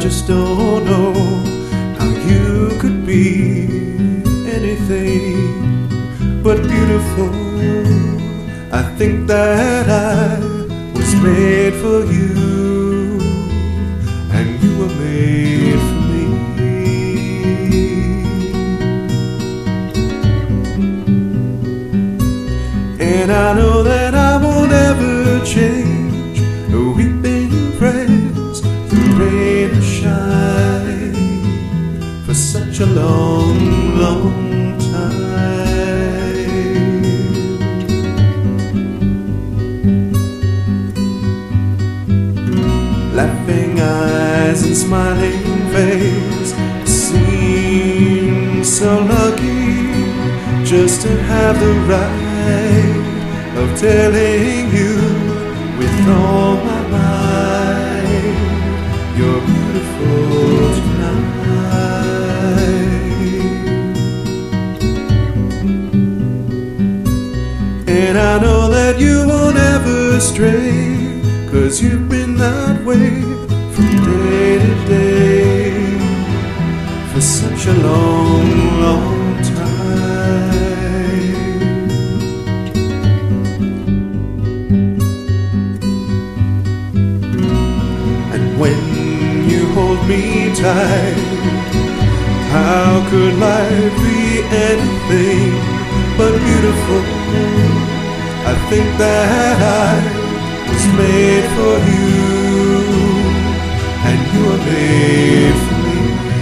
just don't know how you could be anything but beautiful. I think that I was made for you, and you were made for me. And I know that I won't ever change. We've been friends through rain or shine for such a long, long time. Laughing eyes and smiling face, seem so lucky just to have the right of telling you with all my might, you're beautiful tonight. And I know that you won't ever stray, 'cause you've been that way from day to day for such a long, long time. And when you hold me tight, how could life be anything but beautiful? I think that I was made for you, and you are made for me.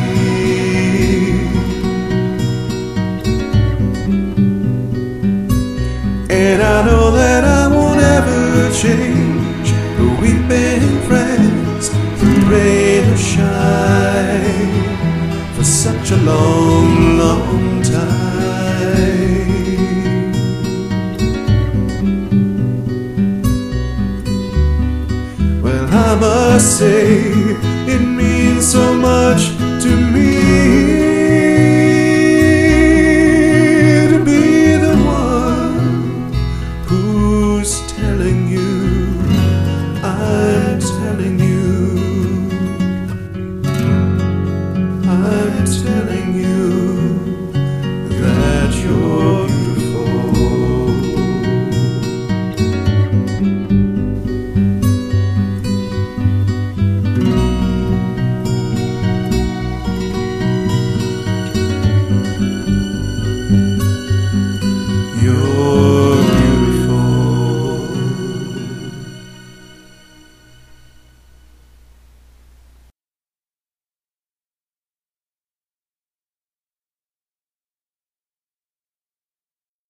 And I know that I won't ever change. We've been friends through rain or shine for such a long, long time. Well, I must say it means so much